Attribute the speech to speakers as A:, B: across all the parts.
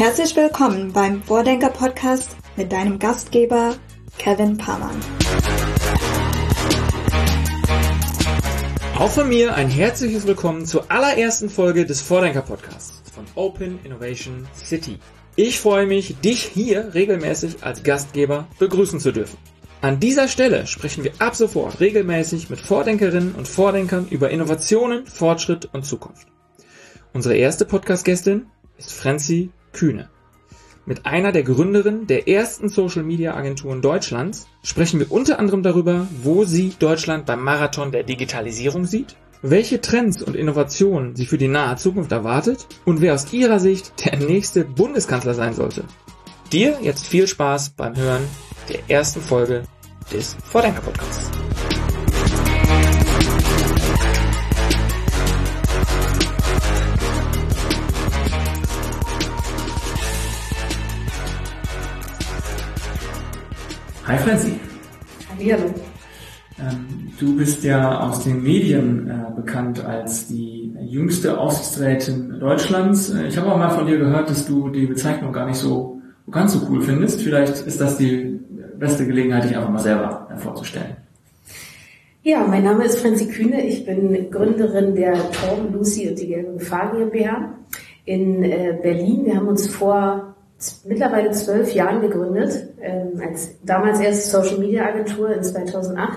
A: Herzlich willkommen beim Vordenker-Podcast mit deinem Gastgeber Kevin Parmann.
B: Auch von mir ein herzliches Willkommen zur allerersten Folge des Vordenker-Podcasts von Open Innovation City. Ich freue mich, dich hier regelmäßig als Gastgeber begrüßen zu dürfen. An dieser Stelle sprechen wir ab sofort regelmäßig mit Vordenkerinnen und Vordenkern über Innovationen, Fortschritt und Zukunft. Unsere erste Podcast-Gästin ist Franzi Kühne. Mit einer der Gründerinnen der ersten Social-Media-Agenturen Deutschlands sprechen wir unter anderem darüber, wo sie Deutschland beim Marathon der Digitalisierung sieht, welche Trends und Innovationen sie für die nahe Zukunft erwartet und wer aus ihrer Sicht der nächste Bundeskanzler sein sollte. Dir jetzt viel Spaß beim Hören der ersten Folge des Vordenker-Podcasts. Hi Franzi.
C: Hallihallo.
B: Du bist ja aus den Medien bekannt als die jüngste Aufsichtsrätin Deutschlands. Ich habe auch mal von dir gehört, dass du die Bezeichnung gar nicht so ganz so cool findest. Vielleicht ist das die beste Gelegenheit, dich einfach mal selber vorzustellen.
C: Ja, mein Name ist Franzi Kühne. Ich bin Gründerin der Torben, Lucy und die Gelbe Gefahr GmbH in Berlin. Wir haben uns vor mittlerweile 12 Jahren gegründet, als damals erste Social Media Agentur in 2008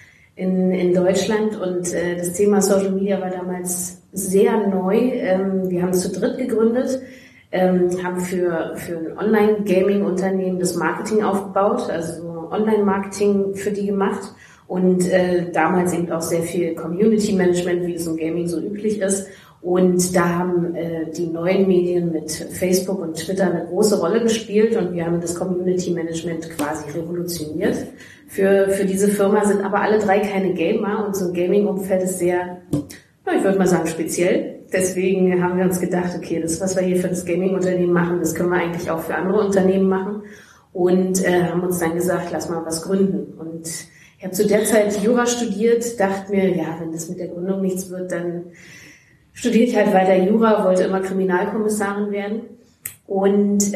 C: in Deutschland, und das Thema Social Media war damals sehr neu. Wir haben es zu dritt gegründet, haben für ein Online-Gaming-Unternehmen das Marketing aufgebaut, also Online-Marketing für die gemacht und damals eben auch sehr viel Community-Management, wie es im Gaming so üblich ist. Und da haben die neuen Medien mit Facebook und Twitter eine große Rolle gespielt und wir haben das Community Management quasi revolutioniert. Für diese Firma sind aber alle drei keine Gamer und so ein Gaming-Umfeld ist sehr, ich würde mal sagen, speziell. Deswegen haben wir uns gedacht, okay, das, was wir hier für das Gaming-Unternehmen machen, das können wir eigentlich auch für andere Unternehmen machen und haben uns dann gesagt, lass mal was gründen. Und ich habe zu der Zeit Jura studiert, dachte mir, ja, wenn das mit der Gründung nichts wird, dann studiere ich halt weiter Jura, wollte immer Kriminalkommissarin werden und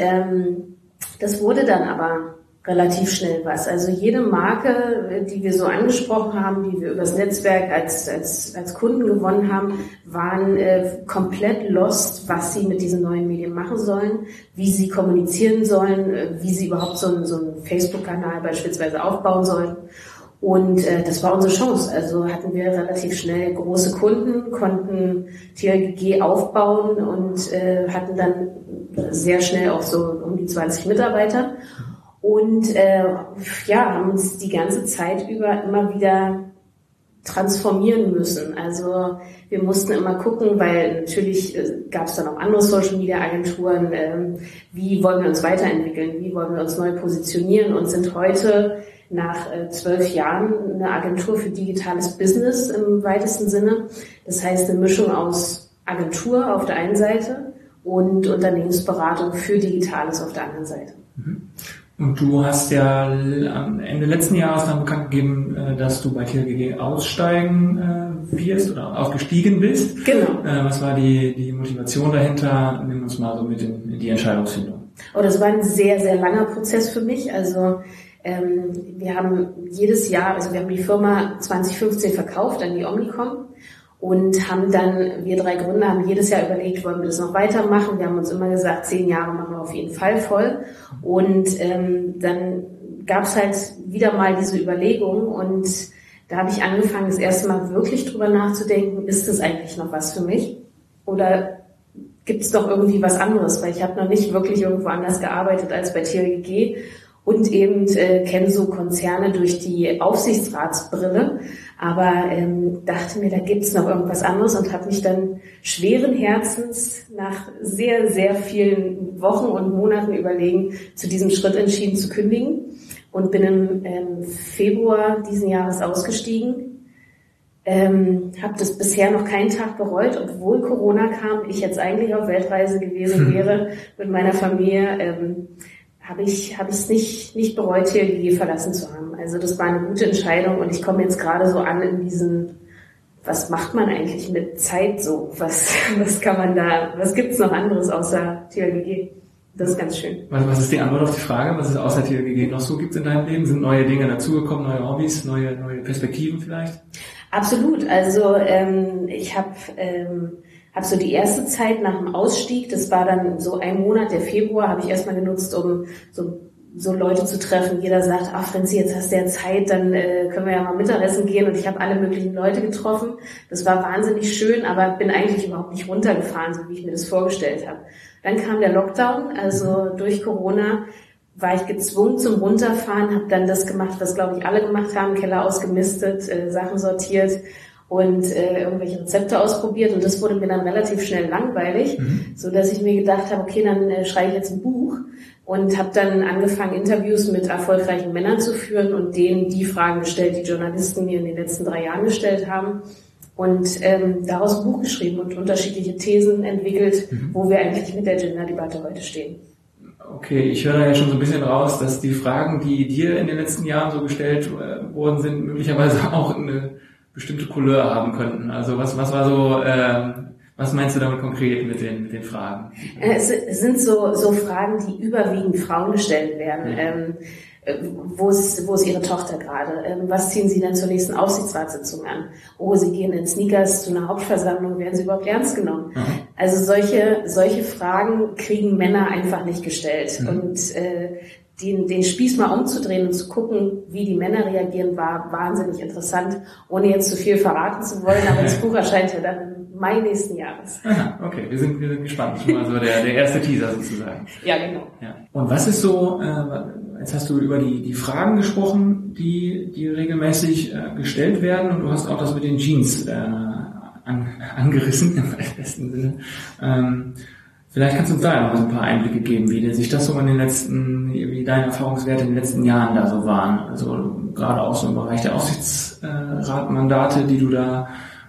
C: das wurde dann aber relativ schnell was. Also jede Marke, die wir so angesprochen haben, die wir übers Netzwerk als Kunden gewonnen haben, waren komplett lost, was sie mit diesen neuen Medien machen sollen, wie sie kommunizieren sollen, wie sie überhaupt so einen Facebook-Kanal beispielsweise aufbauen sollen. Und das war unsere Chance. Also hatten wir relativ schnell große Kunden, konnten TLGG aufbauen und hatten dann sehr schnell auch so um die 20 Mitarbeiter. Und haben uns die ganze Zeit über immer wieder transformieren müssen. Also wir mussten immer gucken, weil natürlich gab es dann auch andere Social-Media-Agenturen. Wie wollen wir uns weiterentwickeln? Wie wollen wir uns neu positionieren? Und sind heute nach 12 Jahren eine Agentur für digitales Business im weitesten Sinne. Das heißt eine Mischung aus Agentur auf der einen Seite und Unternehmensberatung für Digitales auf der anderen Seite.
B: Und du hast ja am Ende letzten Jahres dann bekannt gegeben, dass du bei TLGG aussteigen wirst oder ausgestiegen bist.
C: Genau.
B: Was war die Motivation dahinter? Nimm uns mal so mit in die Entscheidungsfindung.
C: Oh, das war ein sehr, sehr langer Prozess für mich. Also wir haben jedes Jahr, also wir haben die Firma 2015 verkauft an die Omnicom und haben dann, wir drei Gründer haben jedes Jahr überlegt, wollen wir das noch weitermachen. Wir haben uns immer gesagt, 10 Jahre machen wir auf jeden Fall voll. Und dann gab es halt wieder mal diese Überlegung und da habe ich angefangen, das erste Mal wirklich drüber nachzudenken, ist das eigentlich noch was für mich? Oder gibt es doch irgendwie was anderes? Weil ich habe noch nicht wirklich irgendwo anders gearbeitet als bei TLGG. Und eben kenne so Konzerne durch die Aufsichtsratsbrille, aber dachte mir, da gibt's noch irgendwas anderes und habe mich dann schweren Herzens nach sehr, sehr vielen Wochen und Monaten Überlegen zu diesem Schritt entschieden zu kündigen und bin im Februar diesen Jahres ausgestiegen. Habe das bisher noch keinen Tag bereut, obwohl Corona kam, ich jetzt eigentlich auf Weltreise gewesen wäre mit meiner Familie. Habe ich es nicht bereut, TLGG verlassen zu haben. Also das war eine gute Entscheidung und ich komme jetzt gerade so an in diesen, was macht man eigentlich mit Zeit so? Was kann man da, was gibt's noch anderes außer TLGG? Das ist ganz schön.
B: Was ist die Antwort auf die Frage? Was es außer TLGG noch so gibt in deinem Leben? Sind neue Dinge dazugekommen, neue Hobbys, neue Perspektiven vielleicht?
C: Absolut. Also ich habe so die erste Zeit nach dem Ausstieg, das war dann so ein Monat, der Februar, habe ich erstmal genutzt, um so Leute zu treffen. Jeder sagt, ach Franzi, jetzt hast du ja Zeit, dann können wir ja mal Mittagessen gehen. Und ich habe alle möglichen Leute getroffen. Das war wahnsinnig schön, aber bin eigentlich überhaupt nicht runtergefahren, so wie ich mir das vorgestellt habe. Dann kam der Lockdown, also durch Corona war ich gezwungen zum Runterfahren, habe dann das gemacht, was glaube ich alle gemacht haben, Keller ausgemistet, Sachen sortiert und irgendwelche Rezepte ausprobiert, und das wurde mir dann relativ schnell langweilig, so dass ich mir gedacht habe, okay, dann schreibe ich jetzt ein Buch, und habe dann angefangen, Interviews mit erfolgreichen Männern zu führen und denen die Fragen gestellt, die Journalisten mir in den letzten 3 Jahren gestellt haben, und daraus ein Buch geschrieben und unterschiedliche Thesen entwickelt, wo wir eigentlich mit der Gender-Debatte heute stehen.
B: Okay, ich höre da ja schon so ein bisschen raus, dass die Fragen, die dir in den letzten Jahren so gestellt worden sind, möglicherweise auch eine bestimmte Couleur haben könnten. Also was war so, was meinst du damit konkret mit den Fragen?
C: Es sind so Fragen, die überwiegend Frauen gestellt werden. Wo ist Ihre Tochter gerade? Was ziehen Sie denn zur nächsten Aufsichtsratssitzung an? Oh, Sie gehen in Sneakers zu einer Hauptversammlung, werden Sie überhaupt ernst genommen? Also solche Fragen kriegen Männer einfach nicht gestellt. Und den Spieß mal umzudrehen und zu gucken, wie die Männer reagieren, war wahnsinnig interessant, ohne jetzt zu viel verraten zu wollen, aber das Buch erscheint ja dann im Mai nächsten Jahres.
B: Aha, okay, wir sind gespannt. Schon mal so der erste Teaser sozusagen.
C: Ja, genau.
B: Ja. Und was ist so, jetzt hast du über die Fragen gesprochen, die regelmäßig gestellt werden, und du hast auch das mit den Jeans angerissen, im besten Sinne. Vielleicht kannst du uns da noch ein paar Einblicke geben, wie sich das so wie deine Erfahrungswerte in den letzten Jahren da so waren. Also gerade auch so im Bereich der Aufsichtsratmandate, die du da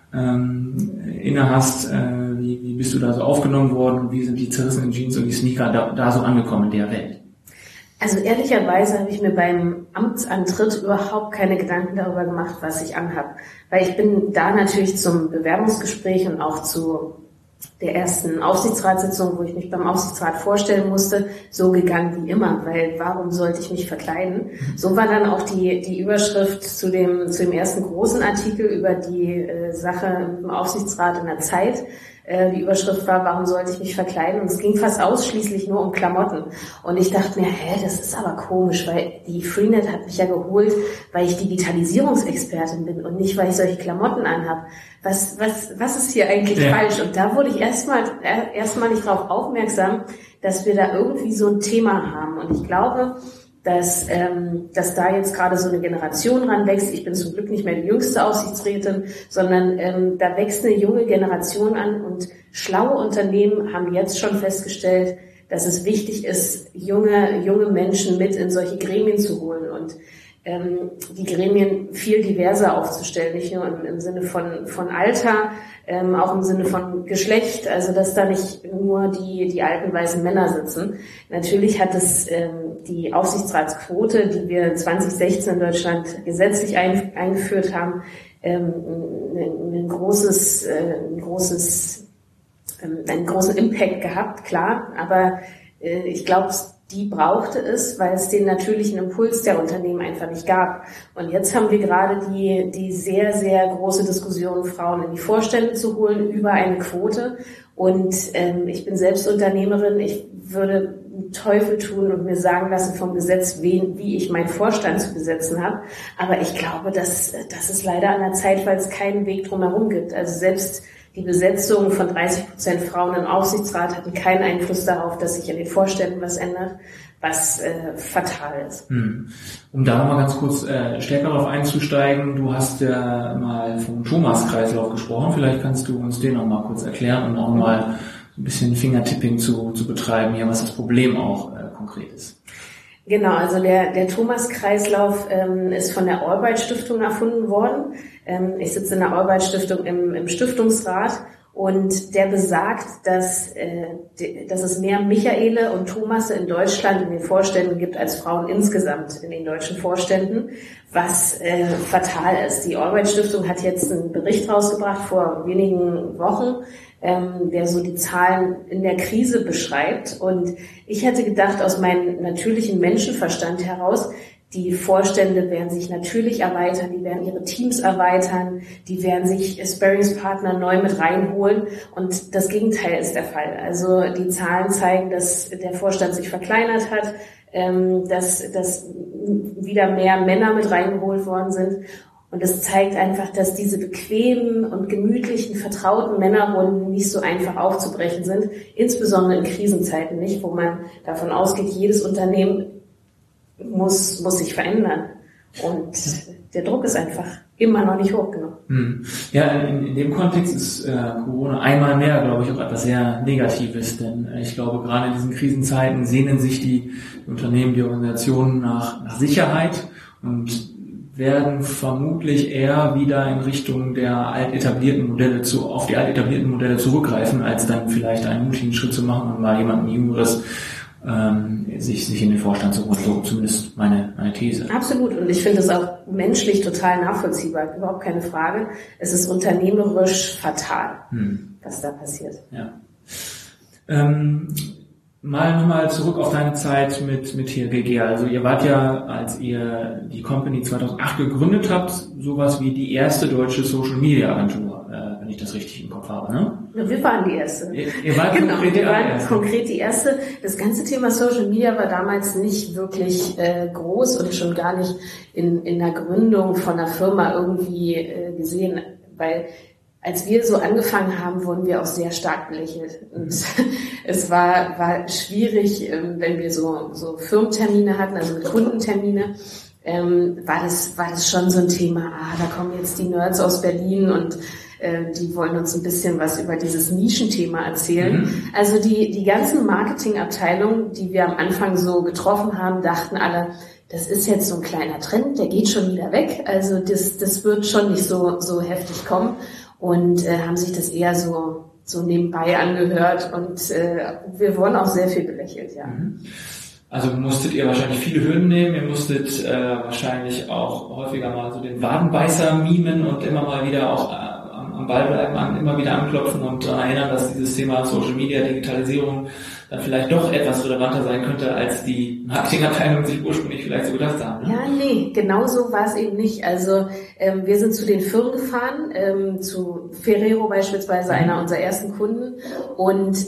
B: inne hast. Wie bist du da so aufgenommen worden, und wie sind die zerrissenen Jeans und die Sneaker da so angekommen in der Welt?
C: Also ehrlicherweise habe ich mir beim Amtsantritt überhaupt keine Gedanken darüber gemacht, was ich anhab. Weil ich bin da natürlich zum Bewerbungsgespräch und auch zu der ersten Aufsichtsratssitzung, wo ich mich beim Aufsichtsrat vorstellen musste, so gegangen wie immer, weil warum sollte ich mich verkleiden? So war dann auch die Überschrift zu dem ersten großen Artikel über die Sache im Aufsichtsrat in der Zeit. Die Überschrift war, warum sollte ich mich verkleiden? Und es ging fast ausschließlich nur um Klamotten. Und ich dachte mir, das ist aber komisch, weil die Freenet hat mich ja geholt, weil ich Digitalisierungsexpertin bin und nicht, weil ich solche Klamotten anhab. Was ist hier eigentlich falsch? Und da wurde ich erstmal nicht darauf aufmerksam, dass wir da irgendwie so ein Thema haben. Und ich glaube, dass da jetzt gerade so eine Generation ranwächst. Ich bin zum Glück nicht mehr die jüngste Aufsichtsrätin, sondern da wächst eine junge Generation an, und schlaue Unternehmen haben jetzt schon festgestellt, dass es wichtig ist, junge Menschen mit in solche Gremien zu holen und die Gremien viel diverser aufzustellen, nicht nur im Sinne von Alter, auch im Sinne von Geschlecht, also dass da nicht nur die alten weißen Männer sitzen. Natürlich hat es die Aufsichtsratsquote, die wir 2016 in Deutschland gesetzlich eingeführt haben, einen großen Impact gehabt, klar, aber ich glaube, die brauchte es, weil es den natürlichen Impuls der Unternehmen einfach nicht gab. Und jetzt haben wir gerade die sehr, sehr große Diskussion, Frauen in die Vorstände zu holen über eine Quote. Und ich bin selbst Unternehmerin. Ich würde einen Teufel tun und mir sagen lassen vom Gesetz, wie ich meinen Vorstand zu besetzen habe. Aber ich glaube, das ist leider an der Zeit, weil es keinen Weg drumherum gibt. Also selbst die Besetzung von 30% Frauen im Aufsichtsrat hatten keinen Einfluss darauf, dass sich in den Vorständen was ändert, was fatal ist.
B: Um da nochmal ganz kurz stärker darauf einzusteigen, du hast ja mal vom Thomas-Kreislauf gesprochen, vielleicht kannst du uns den nochmal kurz erklären und auch mal ein bisschen Fingertipping zu betreiben, hier, was das Problem auch konkret ist.
C: Genau, also der Thomas-Kreislauf ist von der Albright-Stiftung erfunden worden. Ich sitze in der Albright-Stiftung im Stiftungsrat, Und der besagt, dass es mehr Michaele und Thomasse in Deutschland in den Vorständen gibt als Frauen insgesamt in den deutschen Vorständen, was fatal ist. Die Allbright-Stiftung hat jetzt einen Bericht rausgebracht vor wenigen Wochen, der so die Zahlen in der Krise beschreibt. Und ich hätte gedacht, aus meinem natürlichen Menschenverstand heraus, die Vorstände werden sich natürlich erweitern, die werden ihre Teams erweitern, die werden sich Sparringspartner neu mit reinholen und das Gegenteil ist der Fall. Also die Zahlen zeigen, dass der Vorstand sich verkleinert hat, dass wieder mehr Männer mit reingeholt worden sind und das zeigt einfach, dass diese bequemen und gemütlichen, vertrauten Männerrunden nicht so einfach aufzubrechen sind, insbesondere in Krisenzeiten nicht, wo man davon ausgeht, jedes Unternehmen muss sich verändern. Und der Druck ist einfach immer noch nicht hoch genug.
B: Ja, in dem Kontext ist Corona einmal mehr, glaube ich, auch etwas sehr Negatives, denn ich glaube, gerade in diesen Krisenzeiten sehnen sich die Unternehmen, die Organisationen nach Sicherheit und werden vermutlich eher wieder in Richtung der altetablierten Modelle auf die altetablierten Modelle zurückgreifen, als dann vielleicht einen mutigen Schritt zu machen und mal jemanden Jüngeres sich in den Vorstand zu holen, so zumindest meine These.
C: Absolut, und ich finde es auch menschlich total nachvollziehbar, überhaupt keine Frage. Es ist unternehmerisch fatal, was da passiert.
B: Ja. Mal nochmal zurück auf deine Zeit mit TLGG. Also ihr wart ja, als ihr die Company 2008 gegründet habt, sowas wie die erste deutsche Social Media Agentur, wenn ich das richtig im Kopf habe, ne?
C: Ja, wir waren die erste.
B: Ihr wart
C: konkret die erste. Das ganze Thema Social Media war damals nicht wirklich groß und schon gar nicht in der Gründung von einer Firma irgendwie gesehen, weil als wir so angefangen haben, wurden wir auch sehr stark belächelt. Und es war schwierig, wenn wir so Firmentermine hatten, also mit Kundentermine, war das schon so ein Thema, da kommen jetzt die Nerds aus Berlin und die wollen uns ein bisschen was über dieses Nischenthema erzählen. Also die ganzen Marketingabteilungen, die wir am Anfang so getroffen haben, dachten alle, das ist jetzt so ein kleiner Trend, der geht schon wieder weg. Also das wird schon nicht so heftig kommen. Und haben sich das eher so nebenbei angehört und wir wurden auch sehr viel belächelt, ja.
B: Also musstet ihr wahrscheinlich viele Hürden nehmen, ihr musstet wahrscheinlich auch häufiger mal so den Wadenbeißer mimen und immer mal wieder auch am Ball bleiben, immer wieder anklopfen und daran erinnern, dass dieses Thema Social Media, Digitalisierung dann vielleicht doch etwas relevanter sein könnte, als die Marketingabteilung sich ursprünglich vielleicht so gedacht haben. Ne?
C: Ja, nee, genau so war es eben nicht. Also wir sind zu den Firmen gefahren, zu Ferrero beispielsweise, einer unserer ersten Kunden. Und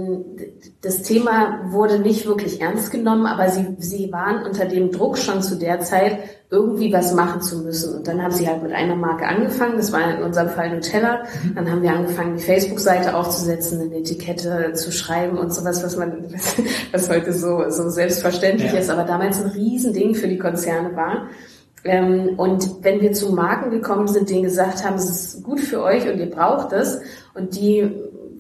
C: das Thema wurde nicht wirklich ernst genommen, aber sie waren unter dem Druck schon zu der Zeit, irgendwie was machen zu müssen. Und dann haben sie halt mit einer Marke angefangen, das war in unserem Fall Nutella. Dann haben wir angefangen, die Facebook-Seite aufzusetzen, eine Etikette zu schreiben und sowas, was heute so selbstverständlich ist, aber damals ein Riesending für die Konzerne war. Und wenn wir zu Marken gekommen sind, denen gesagt haben, es ist gut für euch und ihr braucht es, und die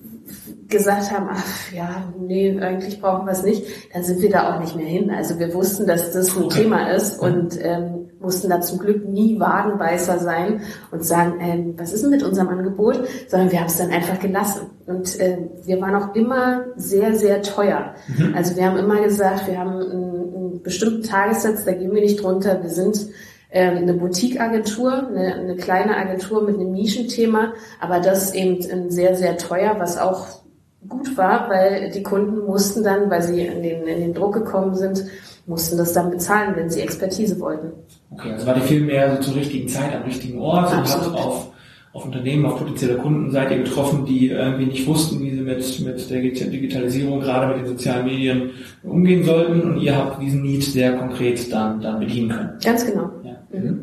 C: gesagt haben, eigentlich brauchen wir es nicht, dann sind wir da auch nicht mehr hin. Also wir wussten, dass das ein Thema ist und mussten da zum Glück nie Wadenbeißer sein und sagen, was ist denn mit unserem Angebot, sondern wir haben es dann einfach gelassen. Und wir waren auch immer sehr, sehr teuer. Also wir haben immer gesagt, wir haben einen bestimmten Tagessatz, da gehen wir nicht drunter. Wir sind eine Boutique-Agentur, eine kleine Agentur mit einem Nischenthema, aber das eben sehr, sehr teuer, was auch gut war, weil die Kunden mussten dann, weil sie in den Druck gekommen sind, mussten das dann bezahlen, wenn sie Expertise wollten.
B: Okay, also war die viel mehr so zur richtigen Zeit am richtigen Ort und habt auf Unternehmen, auf potenzielle Kunden seid ihr getroffen, die irgendwie nicht wussten, wie sie mit der Digitalisierung, gerade mit den sozialen Medien umgehen sollten, und ihr habt diesen Need sehr konkret dann bedienen können.
C: Ganz genau.
B: Ja.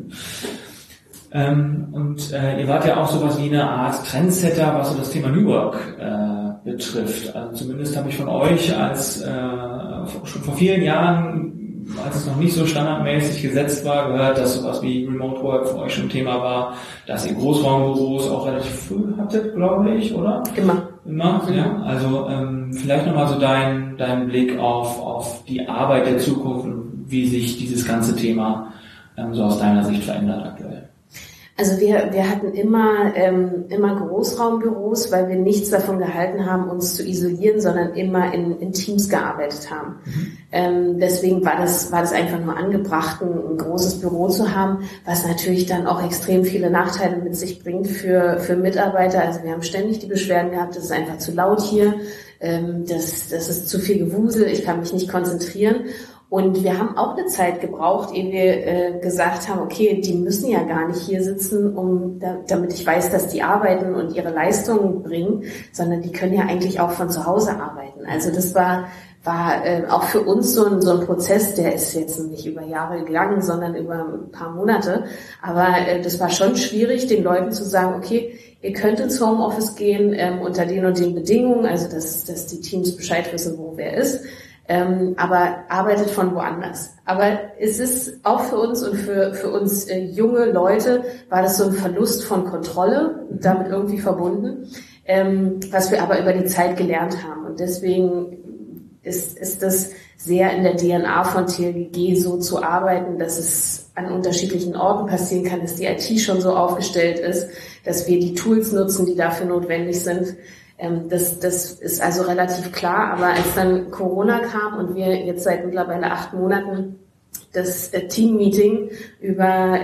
B: Und ihr wart ja auch sowas wie eine Art Trendsetter, was so das Thema New Work betrifft. Also zumindest habe ich von euch schon vor vielen Jahren, als es noch nicht so standardmäßig gesetzt war, gehört, dass sowas wie Remote Work für euch schon ein Thema war, dass ihr Großraumbüros auch relativ früh hattet, glaube ich, oder?
C: Immer,
B: ja. Also vielleicht nochmal so dein Blick auf die Arbeit der Zukunft und wie sich dieses ganze Thema so aus deiner Sicht verändert aktuell.
C: Also wir hatten immer Großraumbüros, weil wir nichts davon gehalten haben, uns zu isolieren, sondern immer in Teams gearbeitet haben. Deswegen war das einfach nur angebracht, ein großes Büro zu haben, was natürlich dann auch extrem viele Nachteile mit sich bringt für Mitarbeiter. Also wir haben ständig die Beschwerden gehabt, es ist einfach zu laut hier, das ist zu viel Gewusel, ich kann mich nicht konzentrieren. Und wir haben auch eine Zeit gebraucht, ehe wir gesagt haben, okay, die müssen ja gar nicht hier sitzen, damit ich weiß, dass die arbeiten und ihre Leistungen bringen, sondern die können ja eigentlich auch von zu Hause arbeiten. Also das war auch für uns so ein Prozess, der ist jetzt nicht über Jahre gegangen, sondern über ein paar Monate. Aber das war schon schwierig, den Leuten zu sagen, okay, ihr könnt ins Homeoffice gehen unter den und den Bedingungen, also dass die Teams Bescheid wissen, wo wer ist. Aber arbeitet von woanders. Aber es ist auch für uns und für uns junge Leute war das so ein Verlust von Kontrolle, damit irgendwie verbunden, was wir aber über die Zeit gelernt haben. Und deswegen ist das sehr in der DNA von TLGG so zu arbeiten, dass es an unterschiedlichen Orten passieren kann, dass die IT schon so aufgestellt ist, dass wir die Tools nutzen, die dafür notwendig sind. Das ist also relativ klar, aber als dann Corona kam und wir jetzt seit mittlerweile 8 Monaten das Team-Meeting über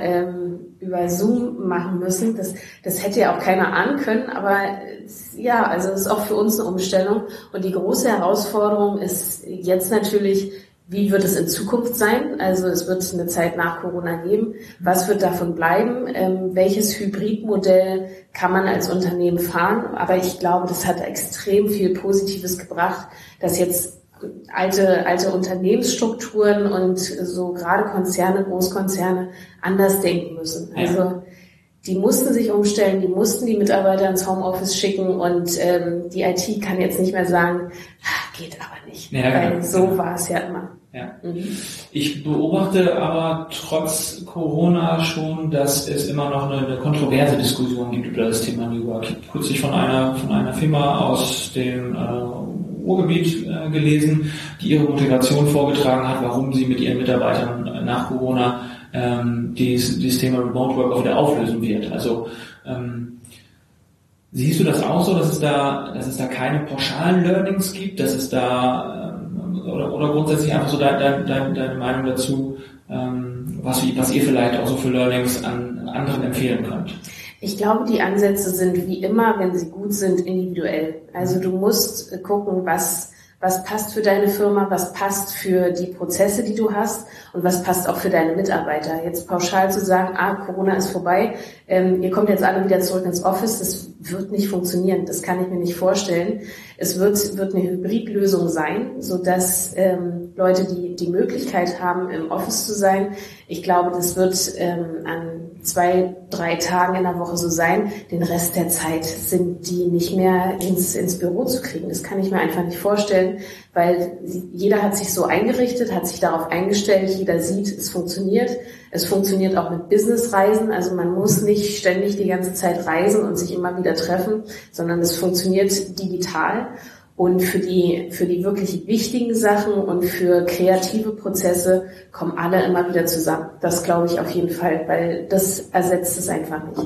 C: Zoom machen müssen, das hätte ja auch keiner ahnen können, aber ja, also es ist auch für uns eine Umstellung und die große Herausforderung ist jetzt natürlich, wie wird es in Zukunft sein? Also es wird eine Zeit nach Corona geben. Was wird davon bleiben? Welches Hybridmodell kann man als Unternehmen fahren? Aber ich glaube, das hat extrem viel Positives gebracht, dass jetzt alte Unternehmensstrukturen und so gerade Konzerne, Großkonzerne anders denken müssen. Also die mussten sich umstellen, die mussten die Mitarbeiter ins Homeoffice schicken und die IT kann jetzt nicht mehr sagen, geht aber nicht, weil so war es ja immer.
B: Ja. Ich beobachte aber trotz Corona schon, dass es immer noch eine kontroverse Diskussion gibt über das Thema New Work. Ich habe kürzlich von einer Firma aus dem Ruhrgebiet gelesen, die ihre Motivation vorgetragen hat, warum sie mit ihren Mitarbeitern nach Corona dieses Thema Remote Work auch wieder auflösen wird. Also siehst du das auch so, dass es da keine pauschalen Learnings gibt, dass es da oder grundsätzlich einfach so deine Meinung dazu, was ihr vielleicht auch so für Learnings an anderen empfehlen könnt?
C: Ich glaube, die Ansätze sind wie immer, wenn sie gut sind, individuell. Also du musst gucken, was passt für deine Firma, was passt für die Prozesse, die du hast und was passt auch für deine Mitarbeiter. Jetzt pauschal zu sagen, Corona ist vorbei, ihr kommt jetzt alle wieder zurück ins Office, das wird nicht funktionieren, das kann ich mir nicht vorstellen. Es wird eine Hybridlösung sein, sodass Leute, die Möglichkeit haben, im Office zu sein, ich glaube, das wird an 2-3 Tagen in der Woche so sein. Den Rest der Zeit sind die nicht mehr ins Büro zu kriegen. Das kann ich mir einfach nicht vorstellen, weil jeder hat sich so eingerichtet, hat sich darauf eingestellt, jeder sieht, es funktioniert. Es funktioniert auch mit Businessreisen, also man muss nicht ständig die ganze Zeit reisen und sich immer wieder treffen, sondern es funktioniert digital. Und für die wirklich wichtigen Sachen und für kreative Prozesse kommen alle immer wieder zusammen. Das glaube ich auf jeden Fall, weil das ersetzt es einfach nicht.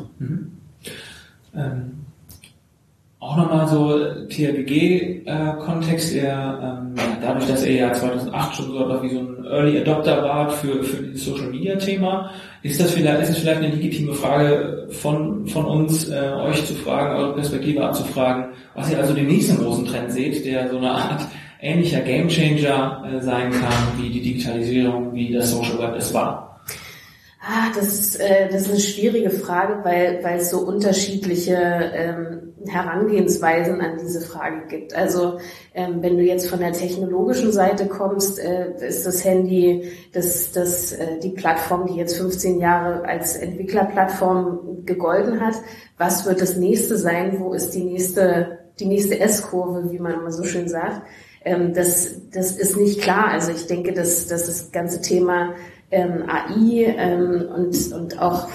B: Auch nochmal so TLGG-Kontext, dadurch, dass ihr ja 2008 schon so wie so ein Early Adopter wart für dieses Social-Media-Thema, ist es vielleicht eine legitime Frage von uns, euch zu fragen, eure Perspektive abzufragen, was ihr also den nächsten großen Trend seht, der so eine Art ähnlicher Gamechanger sein kann, wie die Digitalisierung, wie das Social Web es war.
C: Das ist eine schwierige Frage, weil es so unterschiedliche Herangehensweisen an diese Frage gibt. Also wenn du jetzt von der technologischen Seite kommst, ist das Handy die Plattform, die jetzt 15 Jahre als Entwicklerplattform gegolten hat. Was wird das nächste sein? Wo ist die nächste S-Kurve, wie man immer so schön sagt? Das ist nicht klar. Also ich denke, dass das ganze Thema AI und auch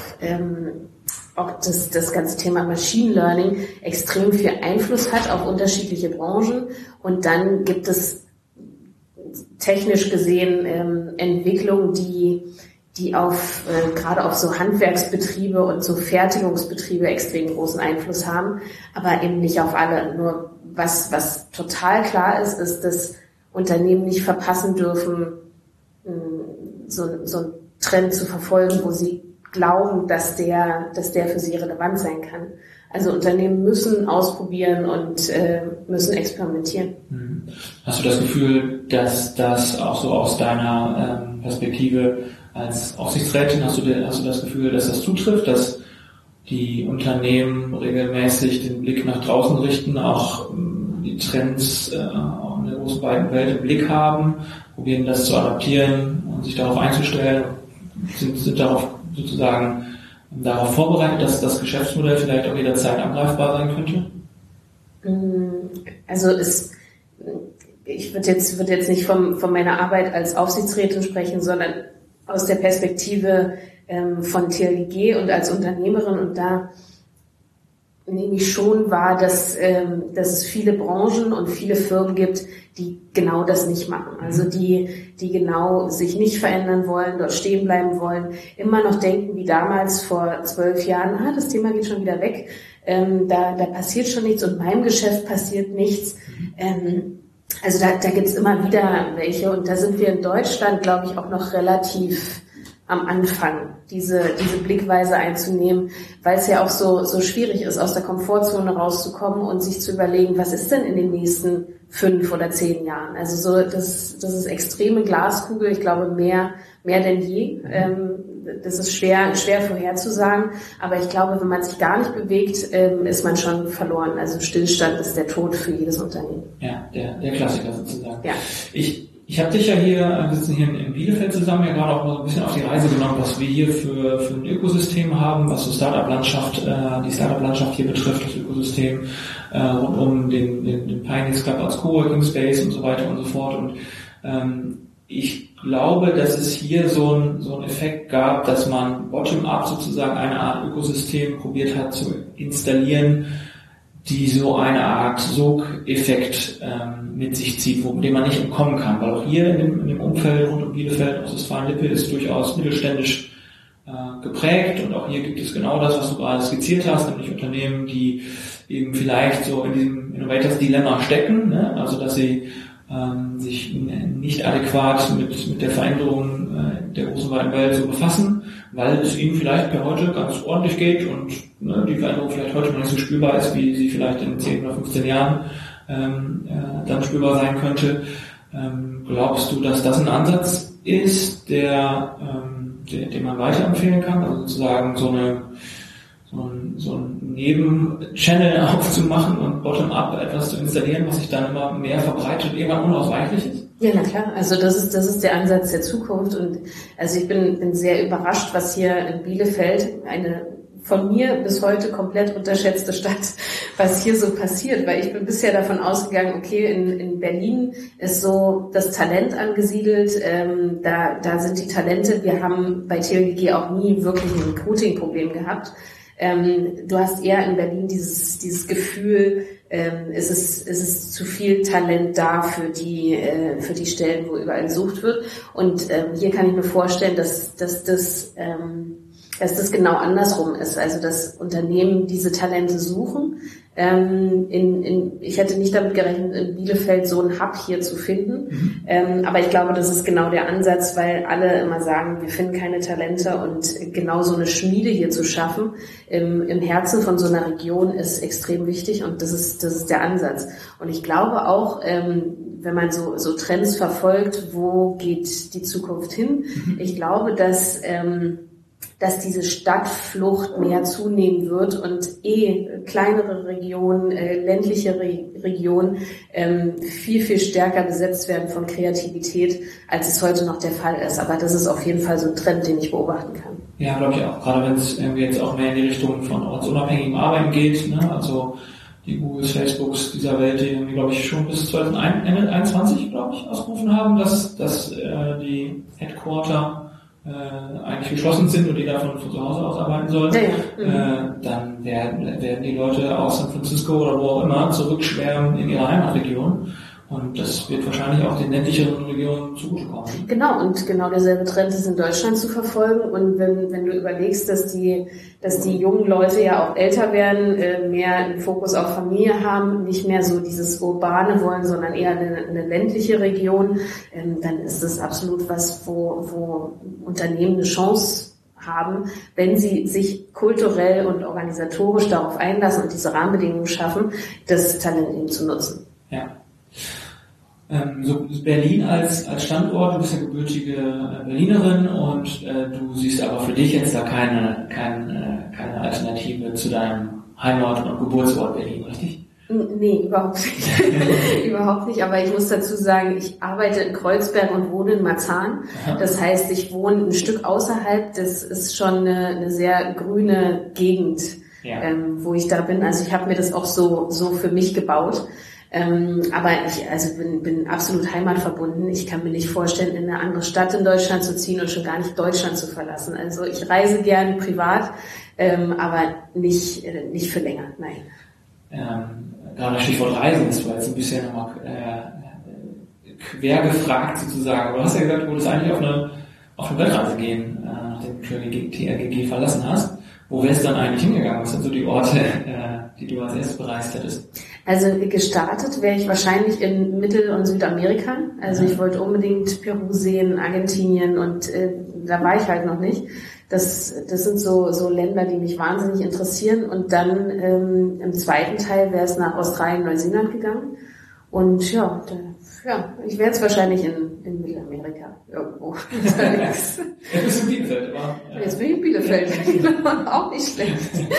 C: das ganze Thema Machine Learning extrem viel Einfluss hat auf unterschiedliche Branchen. Und dann gibt es technisch gesehen Entwicklungen, die die gerade auf so Handwerksbetriebe und so Fertigungsbetriebe extrem großen Einfluss haben, aber eben nicht auf alle. Nur was total klar ist, dass Unternehmen nicht verpassen dürfen, so einen Trend zu verfolgen, wo sie glauben, dass der für sie relevant sein kann. Also Unternehmen müssen ausprobieren und müssen experimentieren.
B: Hast du das Gefühl, dass das auch so aus deiner Perspektive als Aufsichtsrätin, hast du das Gefühl, dass das zutrifft, dass die Unternehmen regelmäßig den Blick nach draußen richten, auch die Trends auch in der großen weiten Welt im Blick haben, probieren das zu adaptieren und sich darauf einzustellen, sind darauf sozusagen darauf vorbereitet, dass das Geschäftsmodell vielleicht auch jederzeit angreifbar sein könnte?
C: Also ich würde jetzt nicht von meiner Arbeit als Aufsichtsrätin sprechen, sondern aus der Perspektive von TLG und als Unternehmerin, und da nehme ich schon wahr, dass es viele Branchen und viele Firmen gibt, die genau das nicht machen. Also die genau sich nicht verändern wollen, dort stehen bleiben wollen, immer noch denken wie damals vor 12 Jahren, das Thema geht schon wieder weg, da passiert schon nichts und meinem Geschäft passiert nichts. Also da gibt's immer wieder welche, und da sind wir in Deutschland, glaube ich, auch noch relativ am Anfang, diese Blickweise einzunehmen, weil es ja auch so schwierig ist, aus der Komfortzone rauszukommen und sich zu überlegen, was ist denn in den nächsten 5 oder 10 Jahren? Also das ist extreme Glaskugel, ich glaube mehr denn je. Das ist schwer vorherzusagen, aber ich glaube, wenn man sich gar nicht bewegt, ist man schon verloren. Also Stillstand ist der Tod für jedes Unternehmen.
B: Ja, der Klassiker sozusagen.
C: Ja.
B: Ich habe dich ja wir sitzen hier in Bielefeld zusammen, ja gerade auch mal so ein bisschen auf die Reise genommen, was wir hier für ein Ökosystem haben, was so die Startup-Landschaft hier betrifft, das Ökosystem rund um den Pioneers Club als Coworking Space und so weiter und so fort. Und ich glaube, dass es hier so einen Effekt gab, dass man bottom-up sozusagen eine Art Ökosystem probiert hat zu installieren, die so eine Art Sogeffekt mit sich zieht, dem man nicht entkommen kann. Weil auch hier in dem Umfeld rund um Bielefeld, Ostwestfalen-Lippe, ist durchaus mittelständisch geprägt, und auch hier gibt es genau das, was du gerade skizziert hast, nämlich Unternehmen, die eben vielleicht so in diesem Innovators-Dilemma stecken, ne? Also dass sie sich nicht adäquat mit der Veränderung der großen weiten Welt zu befassen, weil es ihnen vielleicht per heute ganz ordentlich geht und die Veränderung vielleicht heute noch nicht so spürbar ist, wie sie vielleicht in 10 oder 15 Jahren dann spürbar sein könnte. Glaubst du, dass das ein Ansatz ist, den man weiterempfehlen kann? Also sozusagen so einen Nebenchannel aufzumachen und bottom-up etwas zu installieren, was sich dann immer mehr verbreitet und irgendwann unausweichlich ist?
C: Ja, na klar. Also das ist der Ansatz der Zukunft, und also ich bin sehr überrascht, was hier in Bielefeld, eine von mir bis heute komplett unterschätzte Stadt, was hier so passiert, weil ich bin bisher davon ausgegangen, okay, in Berlin ist so das Talent angesiedelt, da sind die Talente, wir haben bei TLG auch nie wirklich ein Recruiting-Problem gehabt. Du hast eher in Berlin dieses Gefühl, es ist zu viel Talent da für die Stellen, wo überall gesucht wird. Und hier kann ich mir vorstellen, dass das genau andersrum ist. Also dass Unternehmen diese Talente suchen. Ich hätte nicht damit gerechnet, in Bielefeld so einen Hub hier zu finden. Aber ich glaube, das ist genau der Ansatz, weil alle immer sagen, wir finden keine Talente, und genau so eine Schmiede hier zu schaffen im Herzen von so einer Region ist extrem wichtig, und das ist der Ansatz. Und ich glaube auch, wenn man so Trends verfolgt, wo geht die Zukunft hin? Ich glaube, dass diese Stadtflucht mehr zunehmen wird und kleinere Regionen, ländliche Regionen viel, viel stärker besetzt werden von Kreativität, als es heute noch der Fall ist. Aber das ist auf jeden Fall so ein Trend, den ich beobachten kann.
B: Ja, glaube ich auch. Gerade wenn es irgendwie jetzt auch mehr in die Richtung von ortsunabhängigem Arbeiten geht, ne? Also die Googles, Facebooks dieser Welt, die irgendwie, glaube ich, schon bis 2021, glaube ich, ausgerufen haben, dass die Headquarter eigentlich geschlossen sind und die davon von zu Hause aus arbeiten sollen, dann werden die Leute aus San Francisco oder wo auch immer zurückschwärmen in ihre Heimatregion Und das wird wahrscheinlich auch den ländlicheren Regionen zugutekommen.
C: Genau, und genau derselbe Trend ist in Deutschland zu verfolgen. Und wenn du überlegst, dass die jungen Leute ja auch älter werden, mehr einen Fokus auf Familie haben, nicht mehr so dieses Urbane wollen, sondern eher eine ländliche Region, dann ist das absolut was, wo Unternehmen eine Chance haben, wenn sie sich kulturell und organisatorisch darauf einlassen und diese Rahmenbedingungen schaffen, das Talent eben zu nutzen.
B: Ja. So Berlin als Standort, du bist ja gebürtige Berlinerin und du siehst aber für dich jetzt da keine Alternative zu deinem Heimat- und Geburtsort Berlin, richtig?
C: Nee, überhaupt nicht. Überhaupt nicht, aber ich muss dazu sagen, ich arbeite in Kreuzberg und wohne in Marzahn. Das heißt, ich wohne ein Stück außerhalb, das ist schon eine sehr grüne Gegend, ja. Wo ich da bin. Also ich habe mir das auch so für mich gebaut. Aber ich bin absolut heimatverbunden. Ich kann mir nicht vorstellen, in eine andere Stadt in Deutschland zu ziehen und schon gar nicht Deutschland zu verlassen. Also ich reise gerne privat, aber nicht für länger, nein.
B: Gerade Stichwort Reisen ist jetzt ein bisschen nochmal quer gefragt sozusagen. Aber du hast ja gesagt, du wolltest eigentlich auf eine Weltreise gehen, nachdem du die TRGG verlassen hast. Wo wärst du dann eigentlich hingegangen? Was sind so die Orte, die du als erstes bereist hättest?
C: Also gestartet wäre ich wahrscheinlich in Mittel- und Südamerika. Also ich wollte unbedingt Peru sehen, Argentinien und da war ich halt noch nicht. Das sind so Länder, die mich wahnsinnig interessieren. Und dann im zweiten Teil wäre es nach Australien, Neuseeland gegangen. Und ich wäre jetzt wahrscheinlich in Mittelamerika irgendwo unterwegs.
B: Jetzt bist du in Bielefeld, oder?
C: Jetzt bin ich in Bielefeld. Auch nicht schlecht.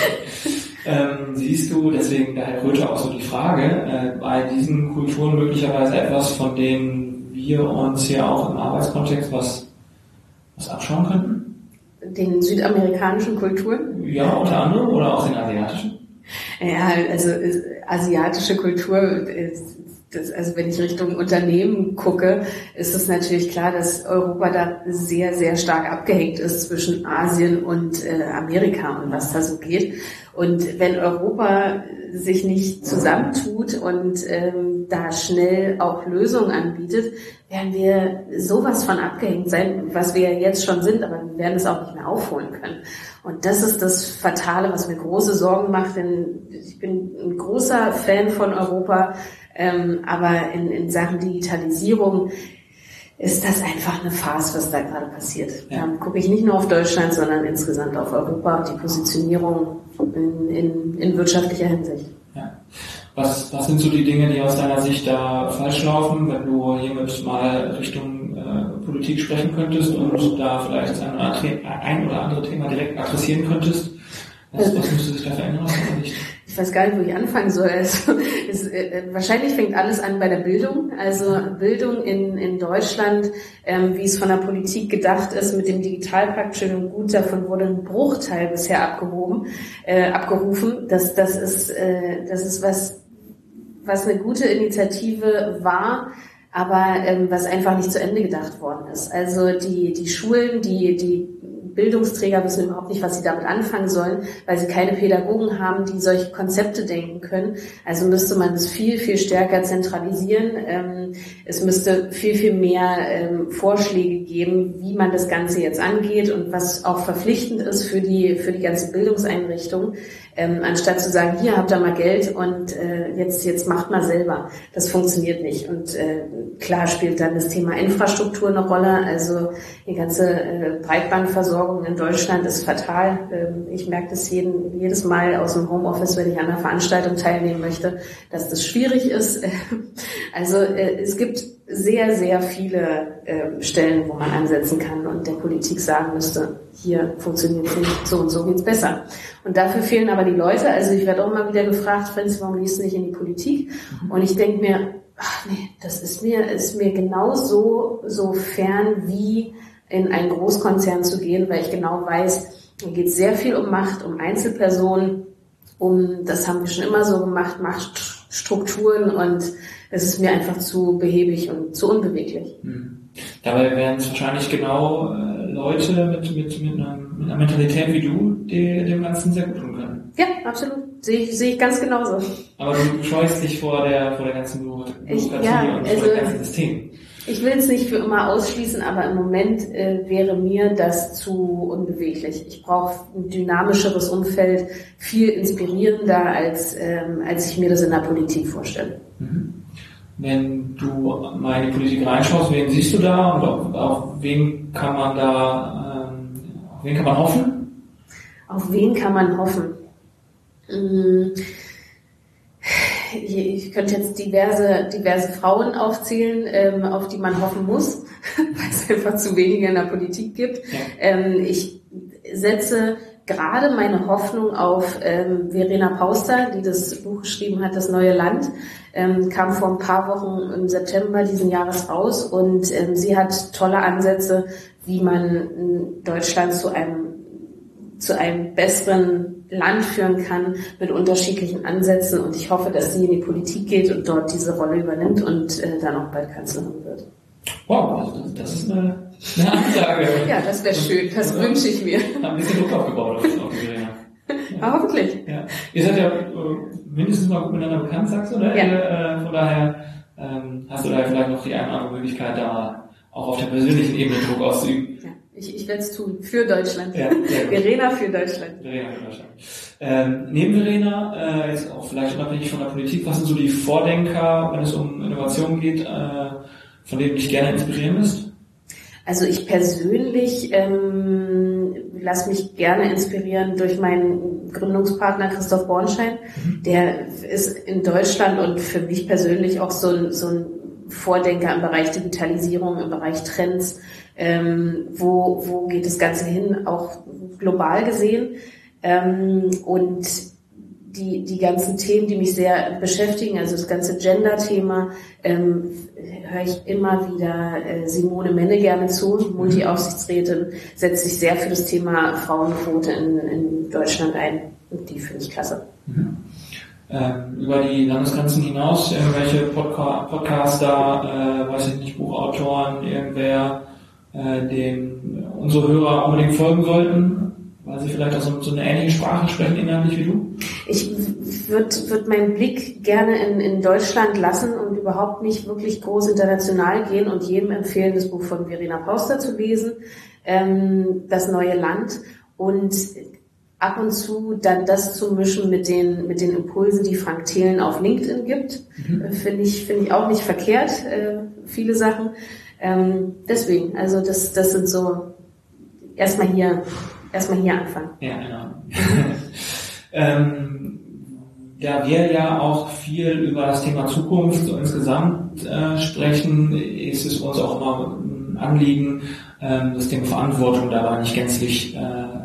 B: Siehst du, deswegen daher rührte auch so die Frage, bei diesen Kulturen möglicherweise etwas, von denen wir uns ja auch im Arbeitskontext was abschauen könnten?
C: Den südamerikanischen Kulturen?
B: Ja, unter anderem, oder auch den asiatischen?
C: Ja, also asiatische Kultur, also wenn ich Richtung Unternehmen gucke, ist es natürlich klar, dass Europa da sehr, sehr stark abgehängt ist zwischen Asien und Amerika und was da so geht. Und wenn Europa sich nicht zusammentut und da schnell auch Lösungen anbietet, werden wir sowas von abgehängt sein, was wir ja jetzt schon sind, aber wir werden es auch nicht mehr aufholen können. Und das ist das Fatale, was mir große Sorgen macht, denn ich bin ein großer Fan von Europa, aber in Sachen Digitalisierung ist das einfach eine Farce, was da gerade passiert.
B: Ja.
C: Da gucke ich nicht nur auf Deutschland, sondern insgesamt auf Europa und die Positionierung in wirtschaftlicher Hinsicht.
B: Ja. Was sind so die Dinge, die aus deiner Sicht da falsch laufen, wenn du hiermit mal Richtung Politik sprechen könntest und da vielleicht das ein oder andere Thema direkt adressieren könntest? Was müsste sich da verändern aus deiner Sicht?
C: Ich weiß gar nicht, wo ich anfangen soll. Also, wahrscheinlich fängt alles an bei der Bildung. Also Bildung in Deutschland, wie es von der Politik gedacht ist, mit dem Digitalpakt schön und gut, davon wurde ein Bruchteil bisher abgerufen. Das ist was eine gute Initiative war, aber was einfach nicht zu Ende gedacht worden ist. Also die Schulen, die Bildungsträger wissen überhaupt nicht, was sie damit anfangen sollen, weil sie keine Pädagogen haben, die solche Konzepte denken können. Also müsste man es viel, viel stärker zentralisieren. Es müsste viel, viel mehr Vorschläge geben, wie man das Ganze jetzt angeht und was auch verpflichtend ist für die ganze Bildungseinrichtung, anstatt zu sagen, hier habt ihr mal Geld und jetzt macht mal selber. Das funktioniert nicht. Und klar spielt dann das Thema Infrastruktur eine Rolle. Also die ganze Breitbandversorgung in Deutschland ist fatal. Ich merke das jedes Mal aus dem Homeoffice, wenn ich an einer Veranstaltung teilnehmen möchte, dass das schwierig ist. Also es gibt sehr, sehr viele Stellen, wo man ansetzen kann und der Politik sagen müsste, hier funktioniert es nicht, so und so geht's besser. Und dafür fehlen aber die Leute. Also ich werde auch immer wieder gefragt, Franz, warum gehst du nicht in die Politik? Und ich denke mir, ach nee, das ist mir genauso so fern wie in einen Großkonzern zu gehen, weil ich genau weiß, da geht es sehr viel um Macht, um Einzelpersonen, das haben wir schon immer so gemacht, Machtstrukturen, und es ist mir einfach zu behäbig und zu unbeweglich.
B: Dabei wären es wahrscheinlich genau Leute mit einer Mentalität wie du, die dem Ganzen sehr gut tun können.
C: Ja, absolut. sehe ich ganz genauso.
B: Aber du scheust dich vor der ganzen Bürokratie und vor dem ganzen System.
C: Ich will es nicht für immer ausschließen, aber im Moment wäre mir das zu unbeweglich. Ich brauche ein dynamischeres Umfeld, viel inspirierender, als ich mir das in der Politik vorstelle.
B: Mhm. Wenn du mal in die Politik reinschaust, wen siehst du da und auf wen kann man hoffen?
C: Auf wen kann man hoffen? Ich könnte jetzt diverse Frauen aufzählen, auf die man hoffen muss, weil es einfach zu wenige in der Politik gibt. Ja. Ich setze gerade meine Hoffnung auf Verena Pauster, die das Buch geschrieben hat, Das neue Land, kam vor ein paar Wochen im September diesen Jahres raus und sie hat tolle Ansätze, wie man Deutschland zu einem besseren Land führen kann mit unterschiedlichen Ansätzen, und ich hoffe, dass sie in die Politik geht und dort diese Rolle übernimmt und dann auch bald Kanzlerin wird.
B: Wow, also das ist eine Ansage.
C: Ja, das wäre schön, das wünsche ich mir.
B: Ein bisschen Druck aufgebaut auf die Verena.
C: Ja. Hoffentlich.
B: Ja. Ihr seid ja mindestens mal gut miteinander bekannt, sagst du, oder? Ja. Von daher hast du da vielleicht noch die eine oder andere Möglichkeit, da auch auf der persönlichen Ebene Druck auszuüben.
C: Ja. Ich werde es tun, für Deutschland.
B: Ja,
C: Verena für Deutschland.
B: Verena für Deutschland. Neben Verena, jetzt auch vielleicht unabhängig von der Politik, was sind so die Vordenker, wenn es um Innovation geht, von denen du dich gerne inspirieren lässt?
C: Also ich persönlich lasse mich gerne inspirieren durch meinen Gründungspartner Christoph Bornschein. Der ist in Deutschland und für mich persönlich auch so ein Vordenker im Bereich Digitalisierung, im Bereich Trends. Wo geht das Ganze hin, auch global gesehen. Und die ganzen Themen, die mich sehr beschäftigen, also das ganze Gender-Thema, höre ich immer wieder Simone Menne gerne zu, Multi-Aufsichtsrätin, setzt sich sehr für das Thema Frauenquote in Deutschland ein, und die finde ich klasse.
B: Mhm. Über die Landesgrenzen hinaus, irgendwelche Podcaster, weiß ich nicht, Buchautoren, irgendwer, dem unsere Hörer unbedingt folgen sollten, weil sie vielleicht auch so eine ähnliche Sprache sprechen inhaltlich wie du?
C: Ich würde meinen Blick gerne in Deutschland lassen und überhaupt nicht wirklich groß international gehen und jedem empfehlen, das Buch von Verena Pauster zu lesen, Das neue Land, und ab und zu dann das zu mischen mit den Impulsen, die Frank Thelen auf LinkedIn gibt. Finde ich auch nicht verkehrt, viele Sachen. Deswegen, also das sind so erstmal hier anfangen.
B: Ja, genau. Da wir ja auch viel über das Thema Zukunft so insgesamt sprechen, ist es uns auch immer ein Anliegen, das Thema Verantwortung dabei nicht gänzlich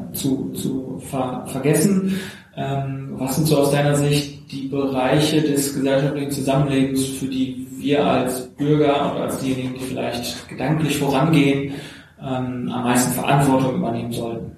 B: zu vergessen. Was sind so aus deiner Sicht die Bereiche des gesellschaftlichen Zusammenlebens, für die wir als Bürger und als diejenigen, die vielleicht gedanklich vorangehen, am meisten Verantwortung übernehmen sollten?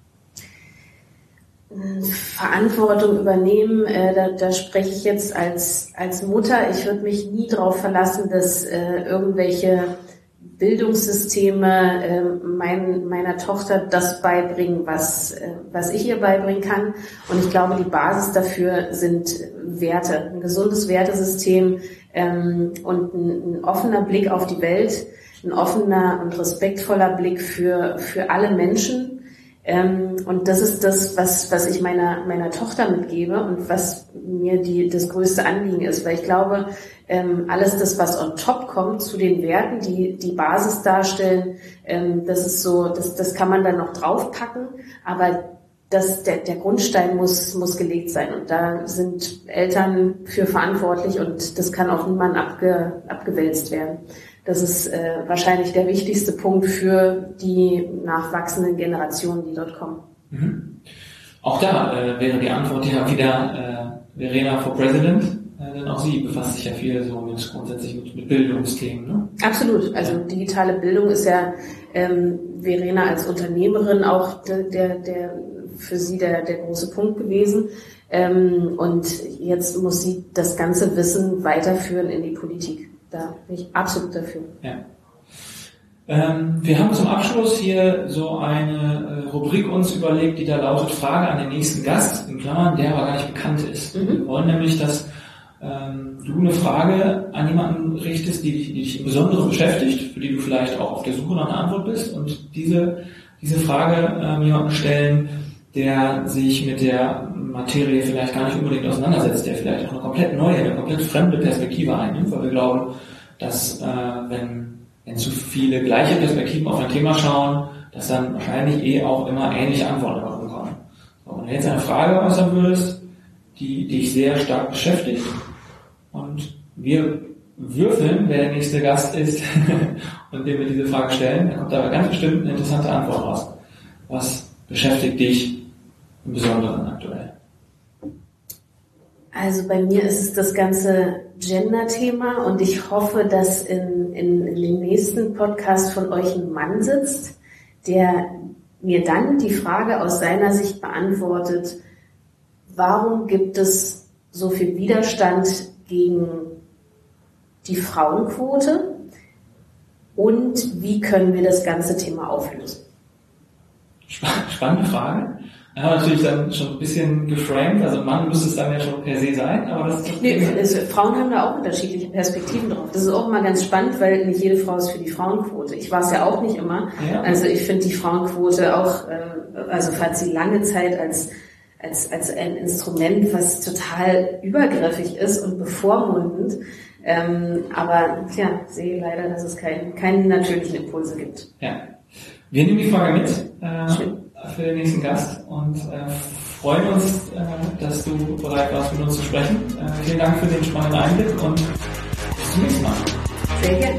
C: Verantwortung übernehmen, da spreche ich jetzt als Mutter. Ich würde mich nie darauf verlassen, dass irgendwelche Bildungssysteme meiner Tochter das beibringen, was ich ihr beibringen kann. Und ich glaube, die Basis dafür sind Werte, ein gesundes Wertesystem und ein offener Blick auf die Welt, ein offener und respektvoller Blick für alle Menschen. Und das ist das, was ich meiner Tochter mitgebe und was mir das größte Anliegen ist, weil ich glaube, alles das, was on top kommt zu den Werten, die Basis darstellen, das ist so, das kann man dann noch draufpacken, aber der Grundstein muss gelegt sein, und da sind Eltern für verantwortlich, und das kann auf niemanden abgewälzt werden. Das ist wahrscheinlich der wichtigste Punkt für die nachwachsenden Generationen, die dort kommen.
B: Mhm. Auch da wäre die Antwort ja wieder Verena for President, denn auch sie befasst sich ja viel so grundsätzlich mit Bildungsthemen. Ne?
C: Absolut. Also digitale Bildung ist ja Verena als Unternehmerin auch der für sie der große Punkt gewesen. Und jetzt muss sie das ganze Wissen weiterführen in die Politik. Da bin ich absolut dafür.
B: Ja. Wir haben zum Abschluss hier so eine Rubrik uns überlegt, die da lautet Frage an den nächsten Gast, in Klammern, der aber gar nicht bekannt ist. Wir wollen nämlich, dass du eine Frage an jemanden richtest, die dich im Besonderen beschäftigt, für die du vielleicht auch auf der Suche nach einer Antwort bist, und diese Frage jemanden stellen, der sich mit der Materie vielleicht gar nicht unbedingt auseinandersetzt, der vielleicht auch eine komplett fremde Perspektive einnimmt, weil wir glauben, dass wenn zu viele gleiche Perspektiven auf ein Thema schauen, dass dann wahrscheinlich auch immer ähnliche Antworten darauf bekommen. So, wenn du jetzt eine Frage äußern würdest, die dich sehr stark beschäftigt, und wir würfeln, wer der nächste Gast ist und dem wir diese Frage stellen, dann kommt da ganz bestimmt eine interessante Antwort raus. Was beschäftigt dich im Besonderen aktuell?
C: Also bei mir ist es das ganze Gender-Thema, und ich hoffe, dass in dem nächsten Podcast von euch ein Mann sitzt, der mir dann die Frage aus seiner Sicht beantwortet: Warum gibt es so viel Widerstand gegen die Frauenquote und wie können wir das ganze Thema auflösen?
B: Spannende Frage. Ja, natürlich dann schon ein bisschen geframed, also Mann müsste es dann ja schon per se sein, aber
C: Frauen haben da auch unterschiedliche Perspektiven drauf. Das ist auch immer ganz spannend, weil nicht jede Frau ist für die Frauenquote. Ich war es ja auch nicht immer. Ja. Also ich finde die Frauenquote auch, also fand sie lange Zeit als ein Instrument, was total übergriffig ist und bevormundend. Aber ja, sehe leider, dass es keine natürlichen Impulse gibt.
B: Ja. Wir nehmen die Frage mit für den nächsten Gast und freuen uns, dass du bereit warst, mit uns zu sprechen. Vielen Dank für den spannenden Einblick und bis zum nächsten Mal.
C: Sehr gerne.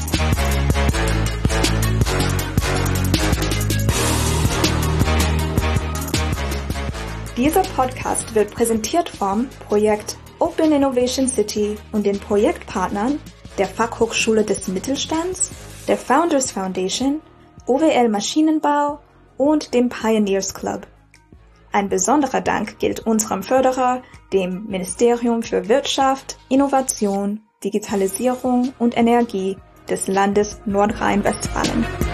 A: Dieser Podcast wird präsentiert vom Projekt Open Innovation City und den Projektpartnern der Fachhochschule des Mittelstands, der Founders Foundation, OWL Maschinenbau und dem Pioneers Club. Ein besonderer Dank gilt unserem Förderer, dem Ministerium für Wirtschaft, Innovation, Digitalisierung und Energie des Landes Nordrhein-Westfalen.